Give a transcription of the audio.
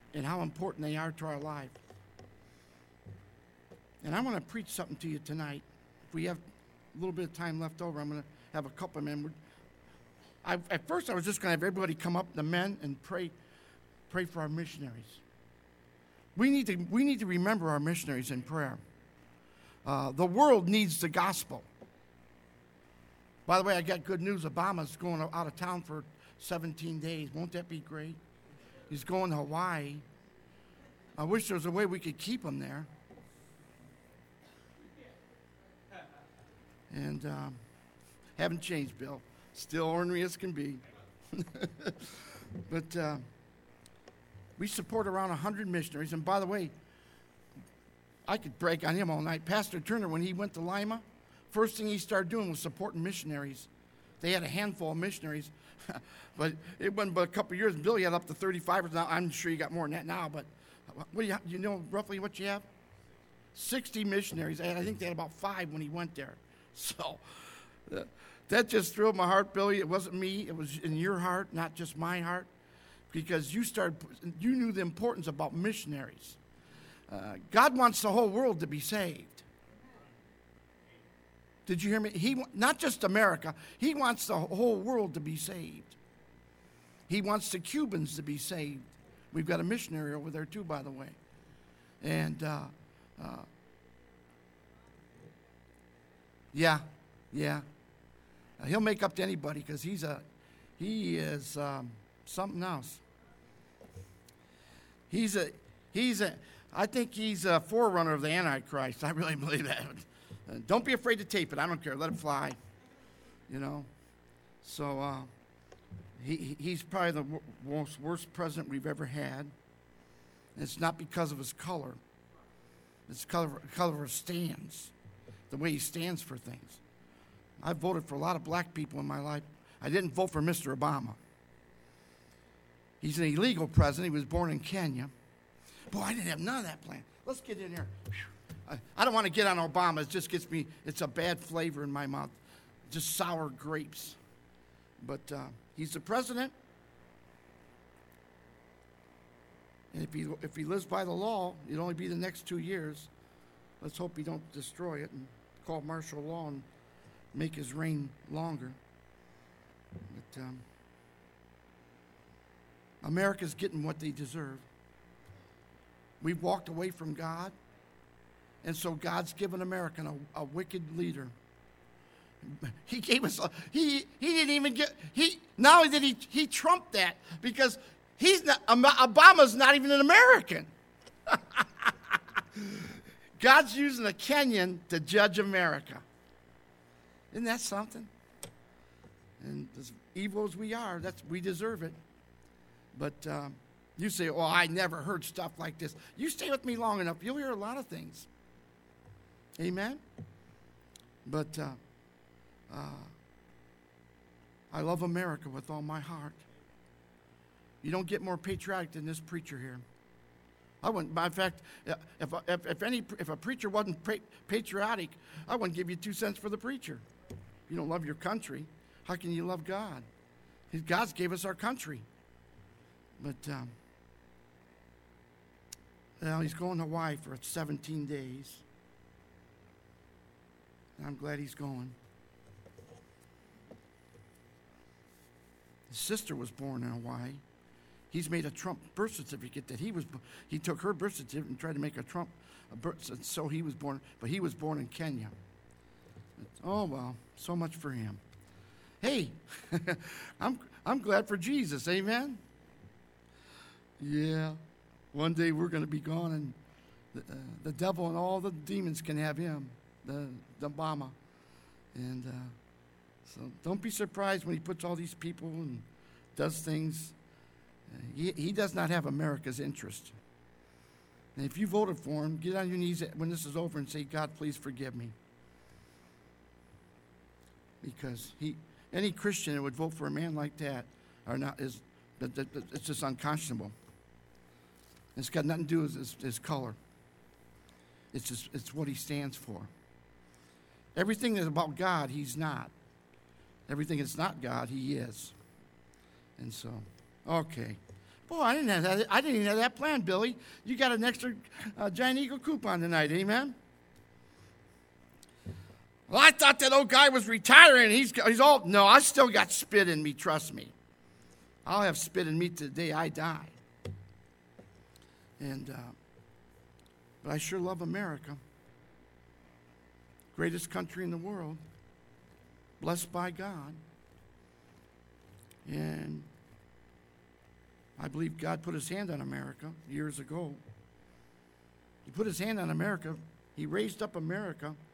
and how important they are to our life. And I want to preach something to you tonight. If we have a little bit of time left over, I'm going to have a couple of men. At first, I was just going to have everybody come up, the men, and pray for our missionaries. We need to remember our missionaries in prayer. The world needs the gospel. By the way, I got good news. Obama's going out of town for 17 days. Won't that be great? He's going to Hawaii. I wish there was a way we could keep him there. And haven't changed, Bill. Still ornery as can be. But we support around 100 missionaries. And by the way, I could brag on him all night. Pastor Turner, when he went to Lima, first thing he started doing was supporting missionaries. They had a handful of missionaries. But it wasn't but a couple of years. Billy had up to 35. Now I'm sure you got more than that now. But what do you know roughly what you have? 60 missionaries. I think they had about 5 when he went there. So that just thrilled my heart, Billy. It wasn't me. It was in your heart, not just my heart. Because you knew the importance about missionaries. God wants the whole world to be saved. Did you hear me? Not just America. He wants the whole world to be saved. He wants the Cubans to be saved. We've got a missionary over there too, by the way. And yeah. He'll make up to anybody because he is something else. I think he's a forerunner of the Antichrist. I really believe that. Don't be afraid to tape it. I don't care. Let it fly. You know. So he's probably the most worst president we've ever had. And it's not because of his color. It's the color of his stands. The way he stands for things. I voted for a lot of black people in my life. I didn't vote for Mr. Obama. He's an illegal president. He was born in Kenya. Boy, I didn't have none of that planned. Let's get in here. I don't want to get on Obama. It just gets me, it's a bad flavor in my mouth. Just sour grapes. But he's the president. And if he lives by the law, it'll only be the next 2 years. Let's hope he don't destroy it and call martial law and make his reign longer. But America's getting what they deserve. We've walked away from God, and so God's given America a wicked leader. He gave us he didn't even get not only did he trumped that because Obama's not even an American. God's using a Kenyan to judge America. Isn't that something? And as evil as we are, we deserve it. But you say, "Oh, I never heard stuff like this." You stay with me long enough, you'll hear a lot of things. Amen? But I love America with all my heart. You don't get more patriotic than this preacher here. I wouldn't. In fact, if a preacher wasn't patriotic, I wouldn't give you 2 cents for the preacher. You don't love your country. How can you love God? God gave us our country. But he's going to Hawaii for 17 days. And I'm glad he's going. His sister was born in Hawaii. He's made a Trump birth certificate that he took her birth certificate and tried to make a Trump birth, so he was born, but he was born in Kenya. Oh well, so much for him. Hey, I'm glad for Jesus, amen. Yeah, one day we're going to be gone, and the devil and all the demons can have him, the Obama, and so don't be surprised when he puts all these people and does things. He does not have America's interest. And if you voted for him, get on your knees when this is over and say, "God, please forgive me." Because any Christian that would vote for a man like that it's just unconscionable. It's got nothing to do with his color. It's what he stands for. Everything that's about God, he's not. Everything that's not God, he is. And so, okay. Boy, I didn't even have that planned, Billy. You got an extra Giant Eagle coupon tonight, amen? Well, I thought that old guy was retiring. He's all, no, I still got spit in me, trust me. I'll have spit in me to the day I die. But I sure love America. Greatest country in the world. Blessed by God. And I believe God put his hand on America years ago. He put his hand on America. He raised up America